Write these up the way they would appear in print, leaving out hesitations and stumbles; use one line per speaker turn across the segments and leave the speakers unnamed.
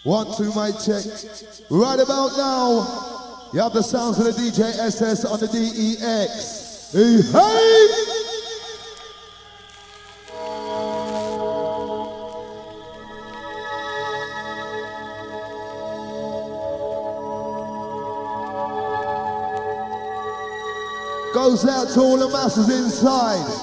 1, 2, mic check. Right about now, you have the sounds of the DJ SS on the DEX. Hey, hey! Goes out to all the masses inside.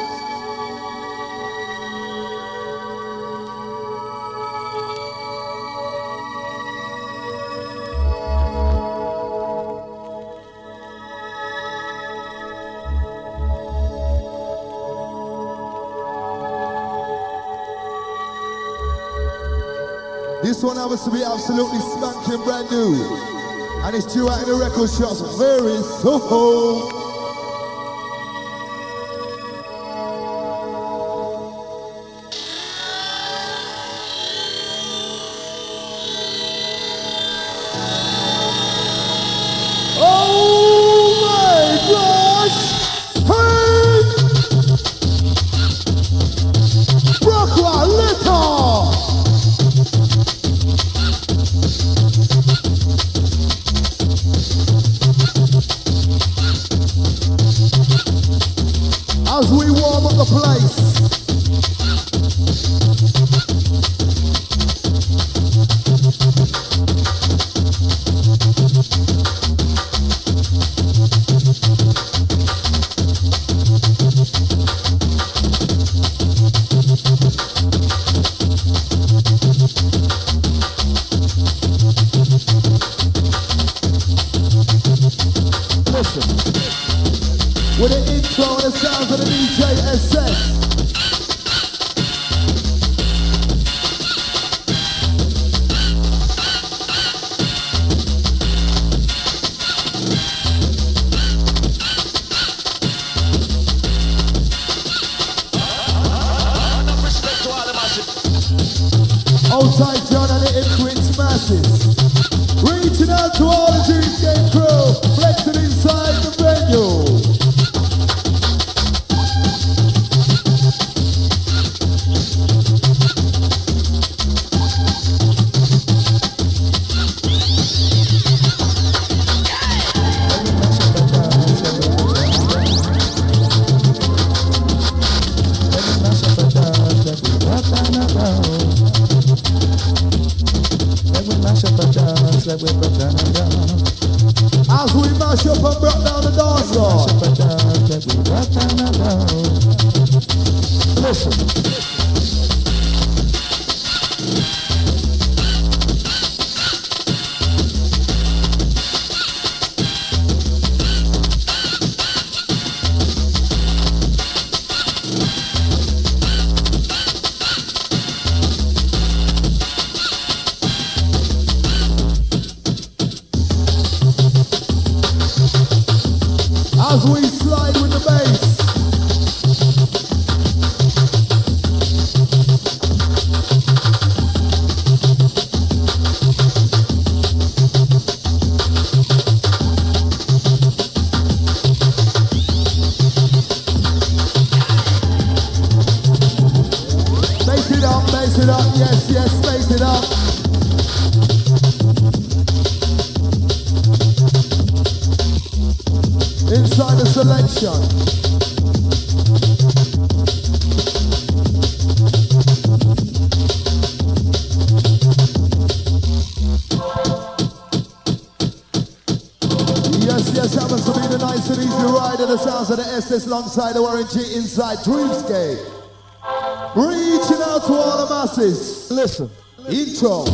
This one happens to be absolutely spanking brand new. And it's due out in the record shops very soon. As we warm up the place. Listen. With the intro and the sounds of the DJ SS. Outside John and the Influence Masses. Reaching out to all the Dreamscape crew, flexing inside the venue. As we mash up and break down the dance floor. Listen. As we slide with the bass. Bass it up, yes, yes, bass it up. Inside the selection. Yes, happens to be the nice and easy ride of the sounds of the SS alongside the Warren G inside Dreamscape. Reaching out to all the masses. Listen. Intro.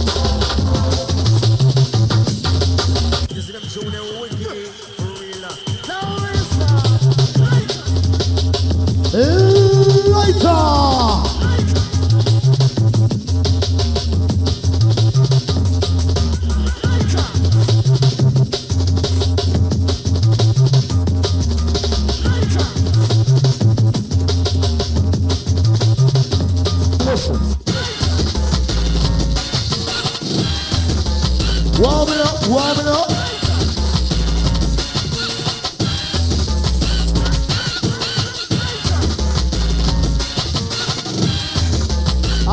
So they're wicked, for real.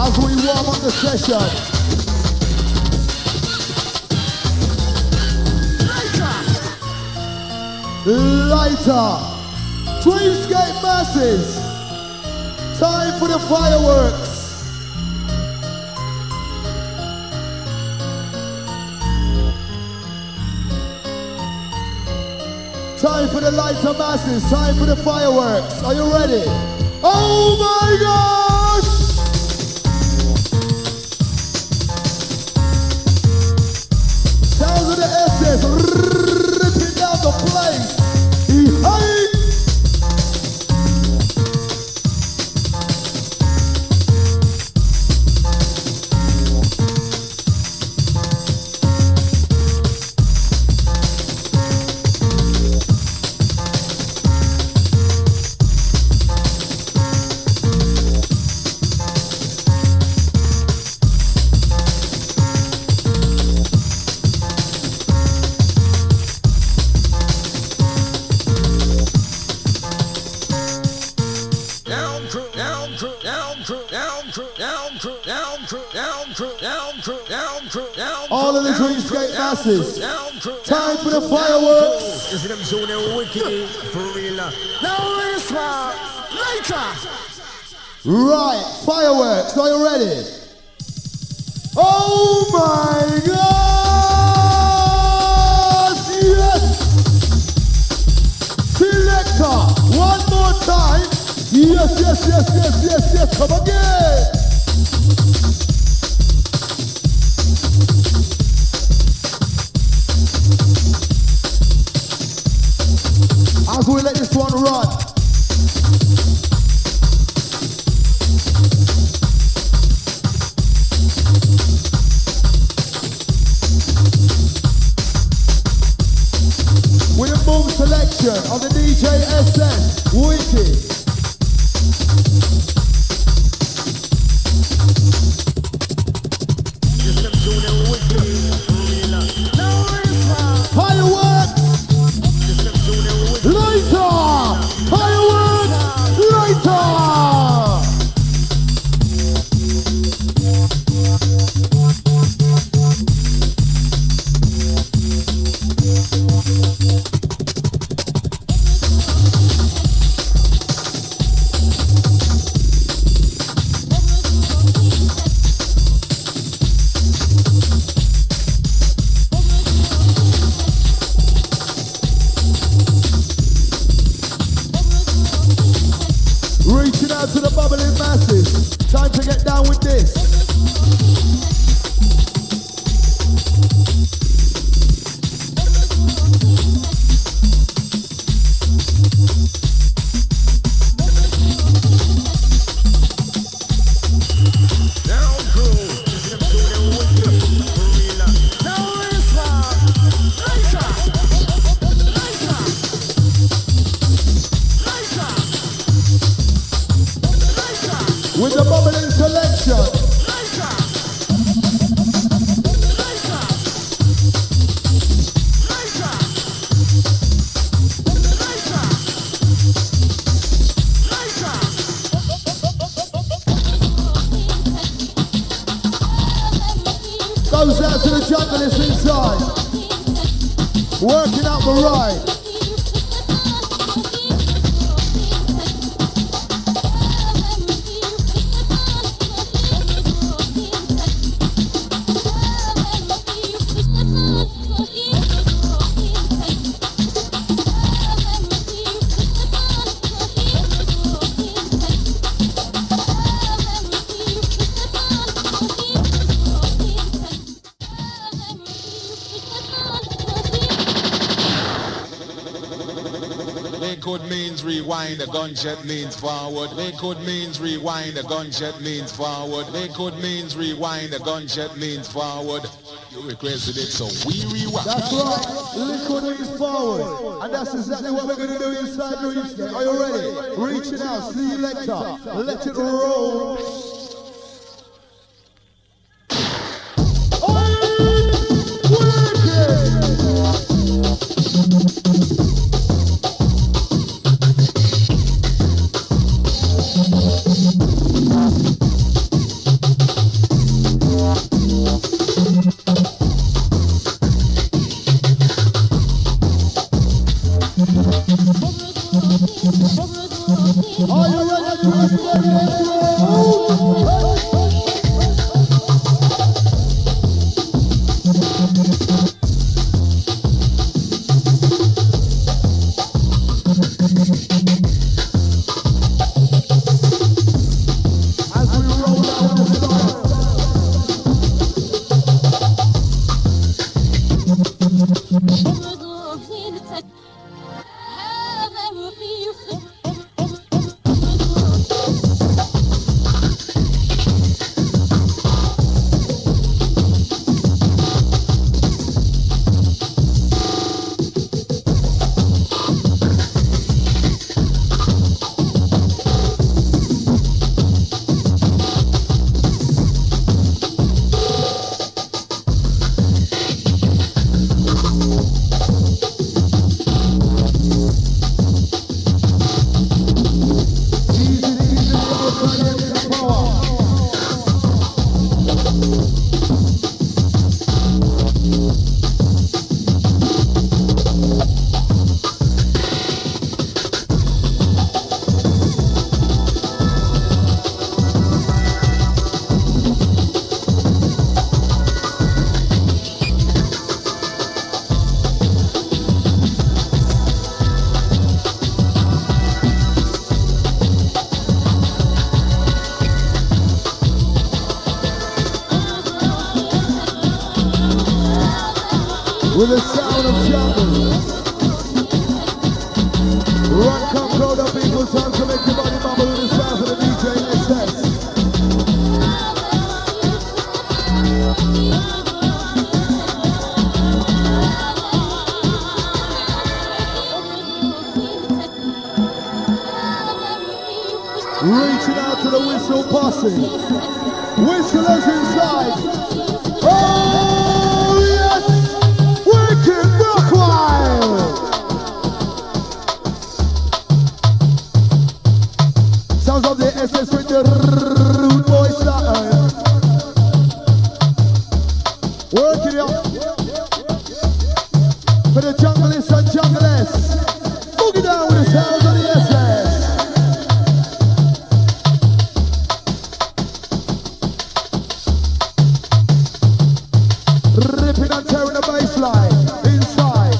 as we warm up the session. Lighter. Dreamscape masses. Time for the fireworks. Time for the lighter masses. Time for the fireworks. Are you ready? Oh my gosh! Sounds of the SS ripping down the place. Hey! All of the Dreamscape masses. Time for the fireworks.
Is them Junior Wicked for real? Now it's later.
Right, fireworks. Are you ready? Oh my God! Yes! Selector, one more time. Yes, yes, yes, yes, yes, yes. Come again. As we let this one run. With a boom selection of the DJ SS, Wicked. Fireworks! Lighter! Fireworks! Lighter! Reaching out to the bubbling masses. Time to get down with this. With the bubbling selection. Goes out to the junglist inside. Working out the ride.
Liquid means rewind, the gunshot means forward. Liquid means rewind, the gunshot means forward. Liquid means rewind, the gunshot means forward. You requested it, so we rewind.
That's right, liquid means forward. And that's exactly what we're going to do inside Dreamscape. Are you ready? Reaching out, selector, let it roll. With the sound of jungle. Run, come, crowd of people, time to make your body bubble with the sound of the DJ SS. Reaching out to the whistle posse. Whistlers inside. Oh yes! Wicked Brookwild! Sounds of the SS with the rude boy style. Working it up. For the junglists and jungless. Boogie down with the sounds of the SS. Ripping and tearing the bassline inside.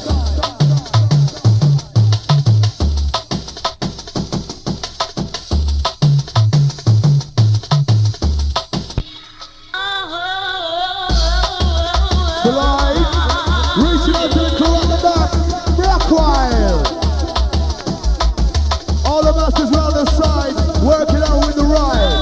Slide, reaching out to the crew at the back. Brookwild. All the masters round the side, working out with the ride.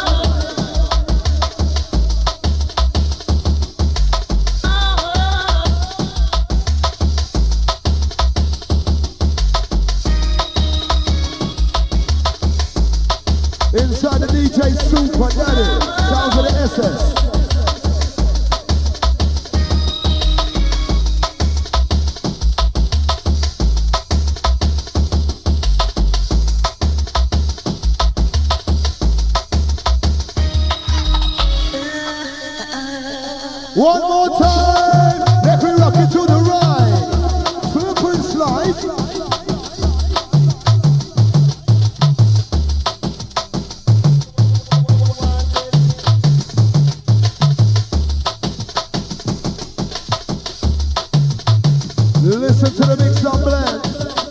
Inside the DJ Super Daddy, sounds of the SS. One more time, let me rock it to the right. Flip and slide. Listen to the mix and blend.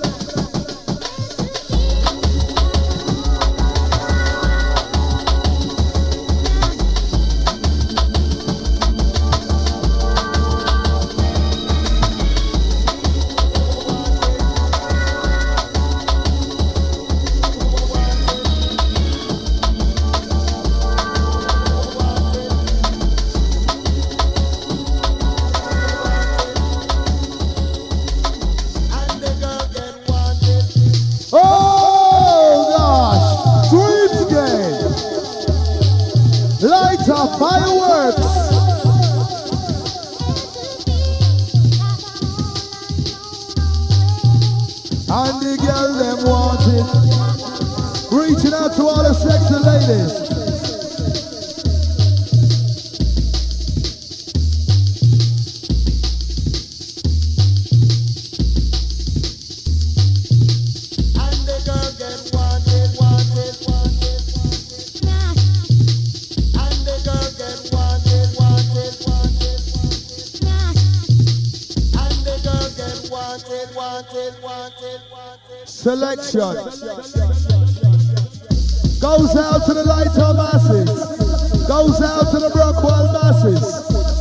Lights up, fireworks! And the girl them want it. Reaching out to all the sexy ladies. Selection goes out to the Lighter masses, goes out to the Brockwell masses.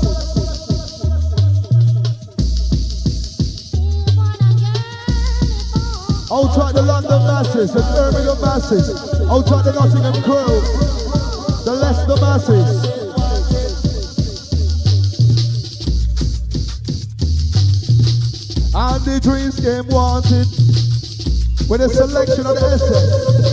Outside the London masses, the Birmingham masses, outside the Nottingham crew, the Leicester masses. And the Dreams Game wanted with a selection of the SS.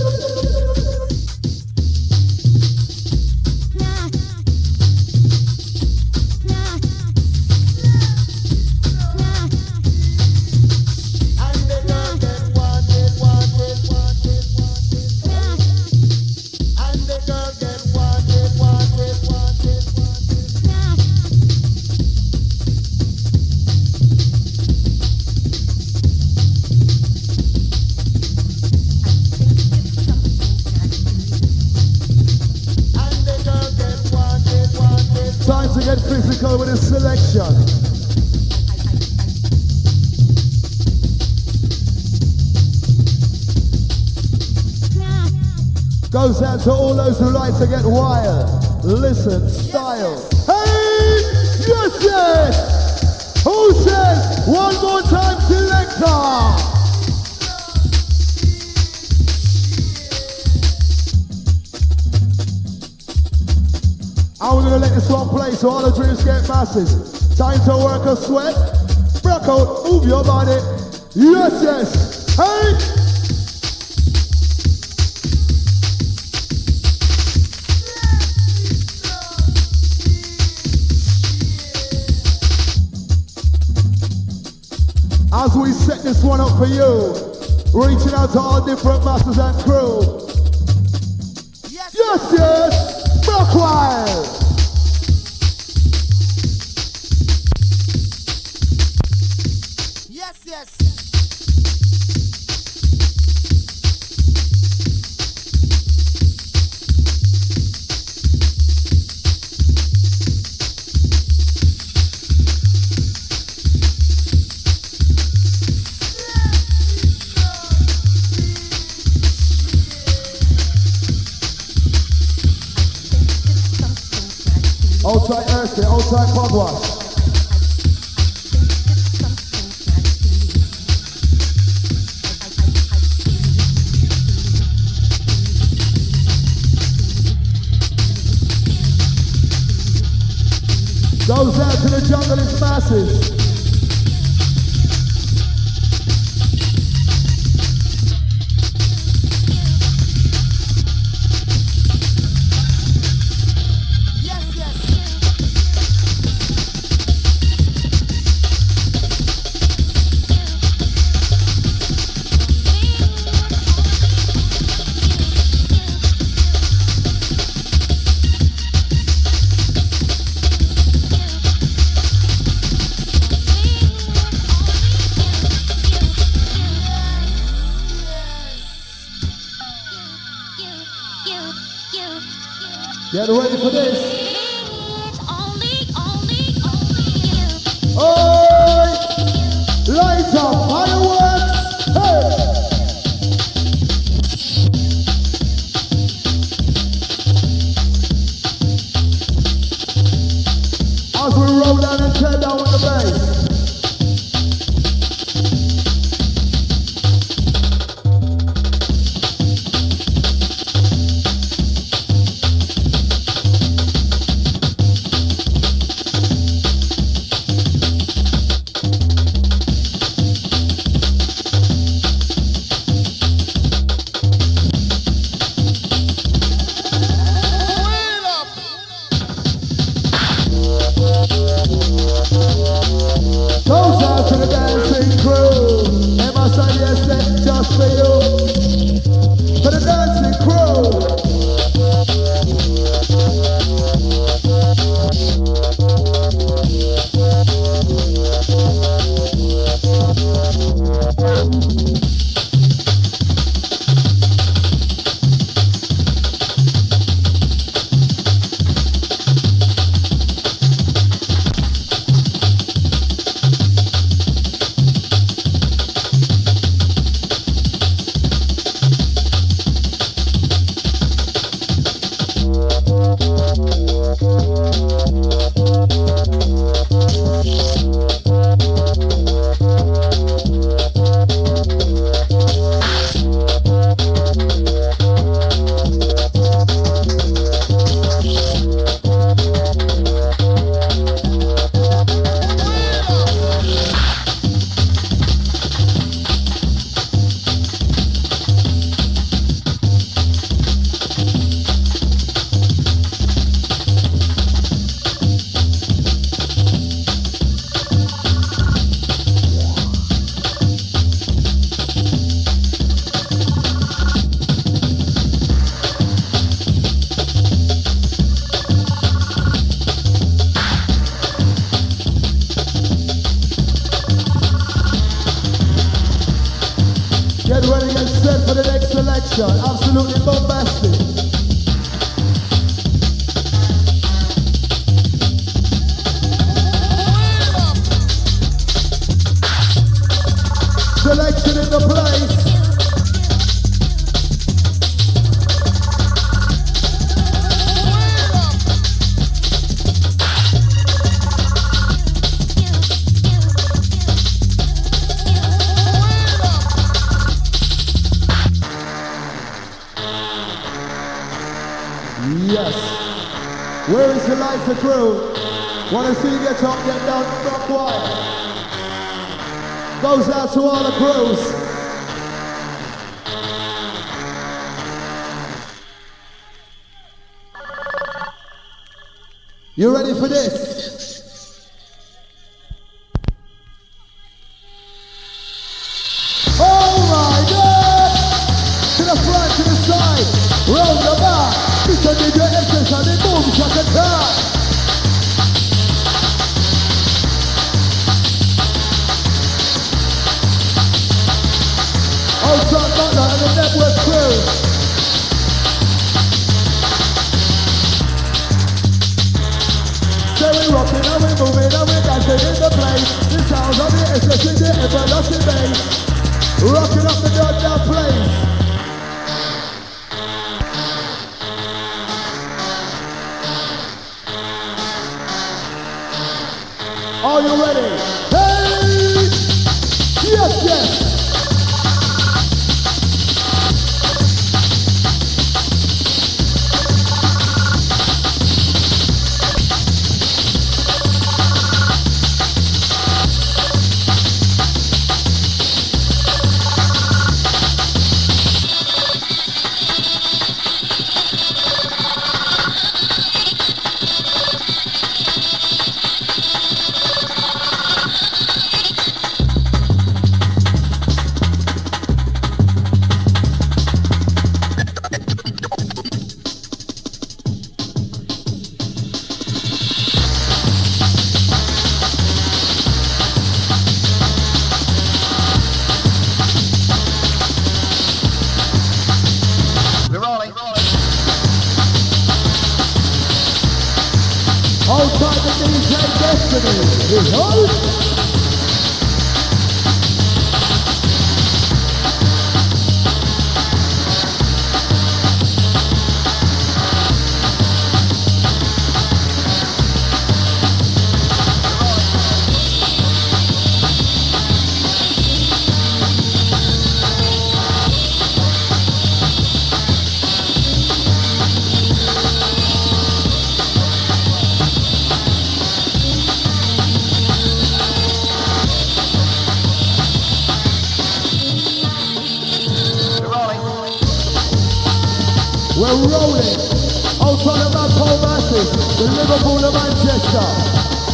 Physical with a selection. Goes out to all those who like to get wild. Listen, style. Hey, yes, yes. Who says one more time, selector? And we're gonna let this one play so all the Dreams get masses. Time to work a sweat. Rock out, move your body. Yes, yes. Hey! As we set this one up for you, reaching out to all different masters and crew. Yes, yes, yes. Brockwell!
Yes, yes.
Outside Earthy, outside Pogwash. Goes out to the junglist masses. Get ready for this. Oh, lights up, fireworks. Hey. As we roll down and tear down with the bass. get set for the next selection. Absolutely bombastic. Selection in the place. Yes. Where is the lights crew? Wanna see you get up, get down, not quiet. Goes out to all the crews. You ready for this? Oh my God! To the front, to the side, round the back. This is the essence and the boom shot attack. Outside Butler and the network crew. So we rocking and we moving and we dancing in the place. The sounds of the essence in the everlasting bass. Rocking up the goddamn place. Are you ready? Hey! Yes, yes! Outside the DJ Destiny is on. We're rolling outside of that Paul Masses, the Liverpool of Manchester.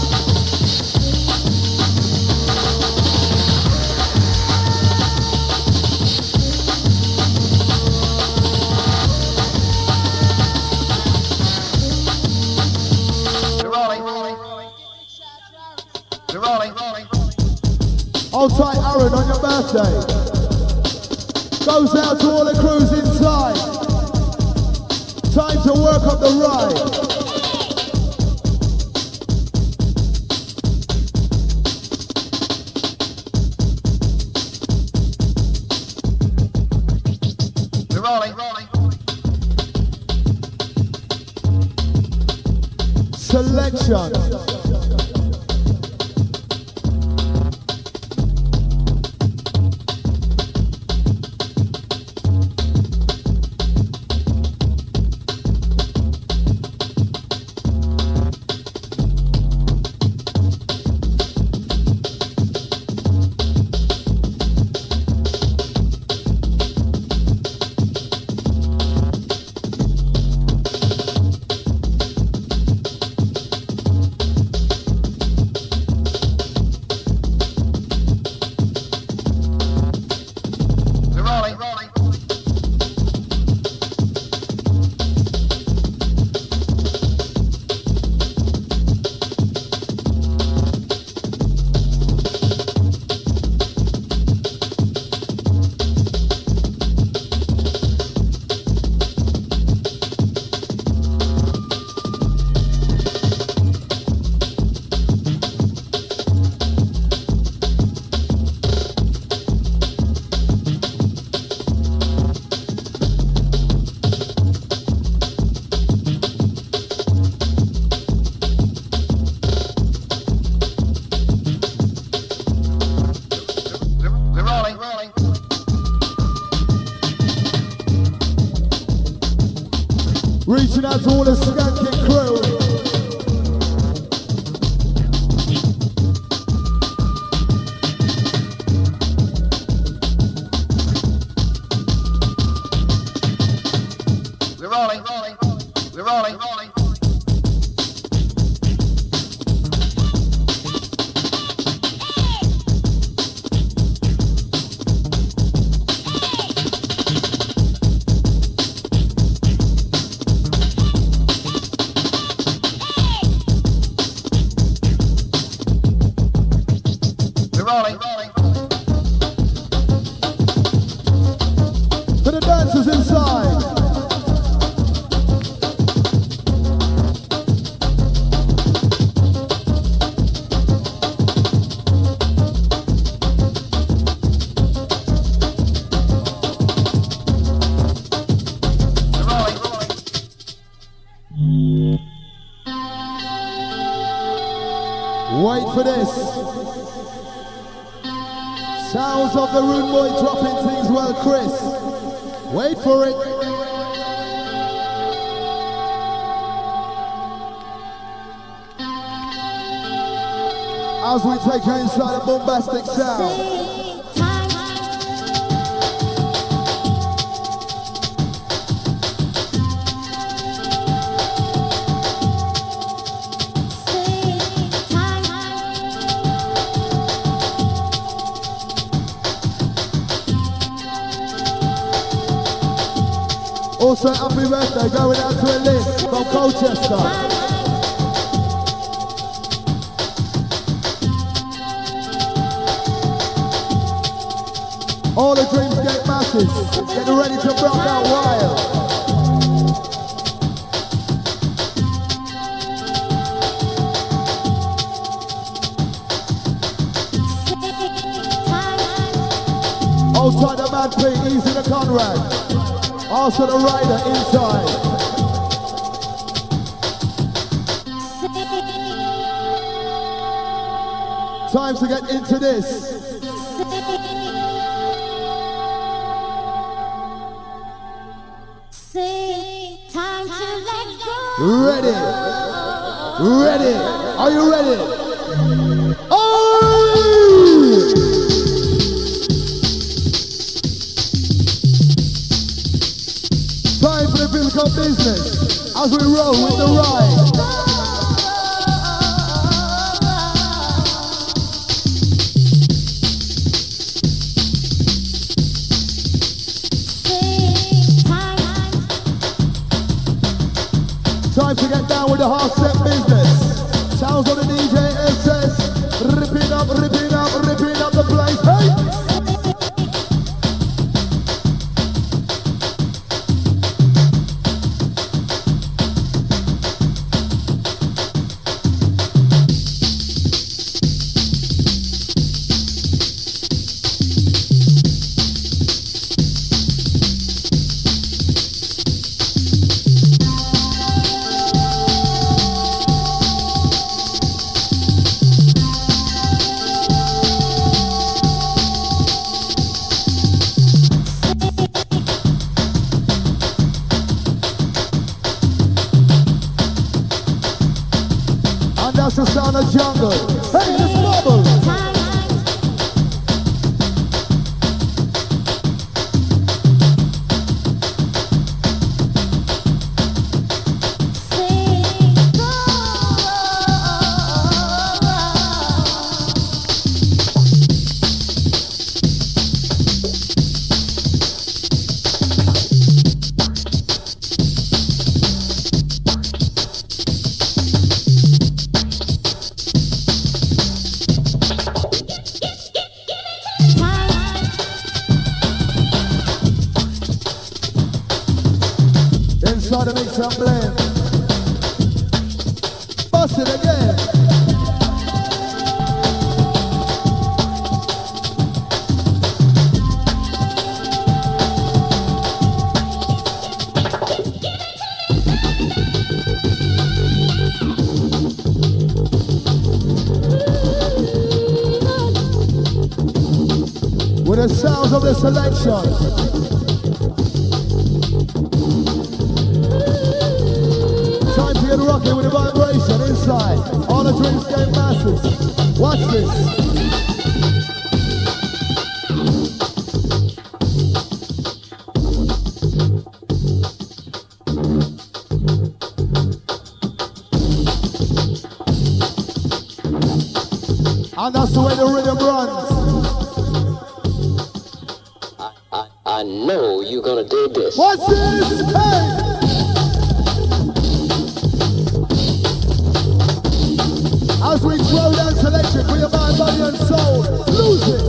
Outside Aaron on your birthday. Goes out to all the crews inside. Time to work up the ride. We're rolling. Selection. Reaching out to all the skanking crew.
We're rolling. We're rolling.
For the dancers inside. Wait for this. Sounds of the rude boy dropping things well, Chris. Wait for it. As we take you inside a bombastic sound. Also, happy birthday going out to Elise from Colchester. All the Dreamscape masses getting ready to rock out wild. Hold tight the Mad P, easy the Conrad. Also the rider inside. Time to get into this.
Time to let go.
Ready. Ready. Are you ready? Oh! Time for the physical business as we roll with the ride. Time to get down with the hard step business. Sounds of the DJ SS, ripping up the place. Hey! That's the sound of jungle. Hey, let's bubble. Inside the mix and blend. Bust it again. With the sounds of the selection. rocking with the vibration inside. All the drinks get masses. Watch this. And that's the way the rhythm runs.
I know you're gonna dig this.
What's this? Hey! As we throw down selection for your mind, body and soul, lose it!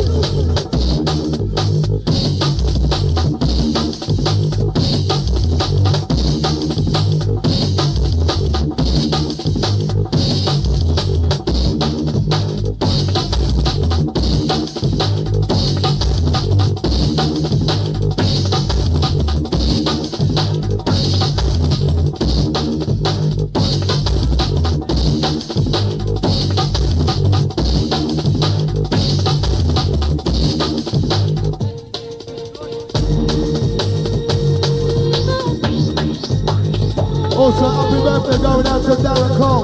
Also, happy birthday going out to Darren Cole.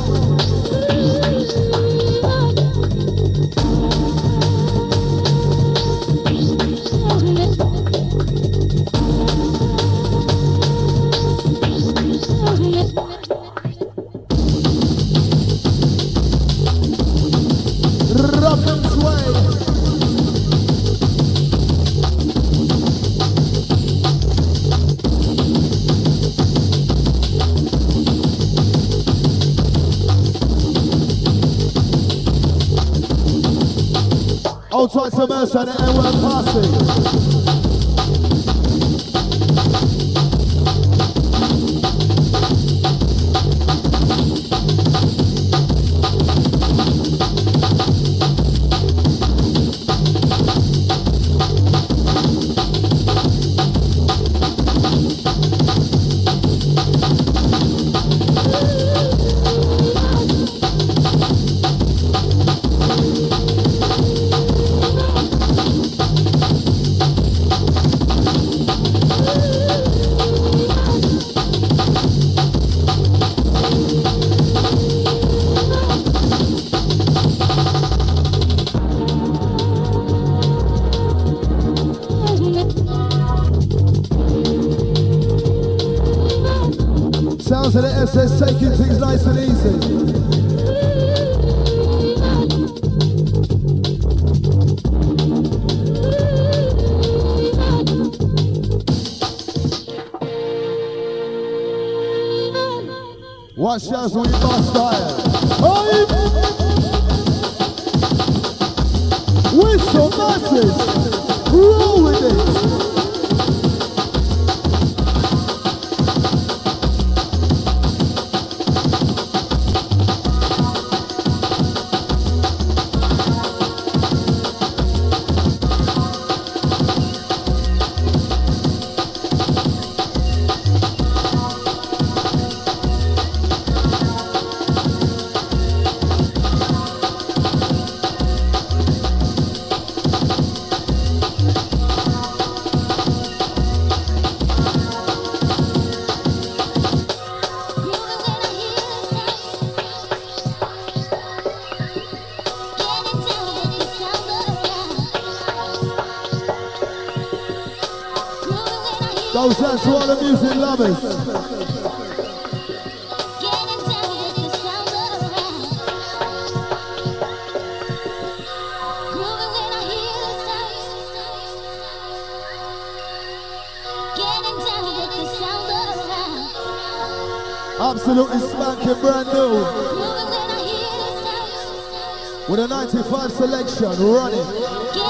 Rock and sway. Old twice a mercy and the N-word party. Sounds of the SS taking things nice and easy. Watch out when you bust style. Whistle masses, roll with it. Goes out to all the music lovers. Absolutely spanking brand new. With a 95 selection running.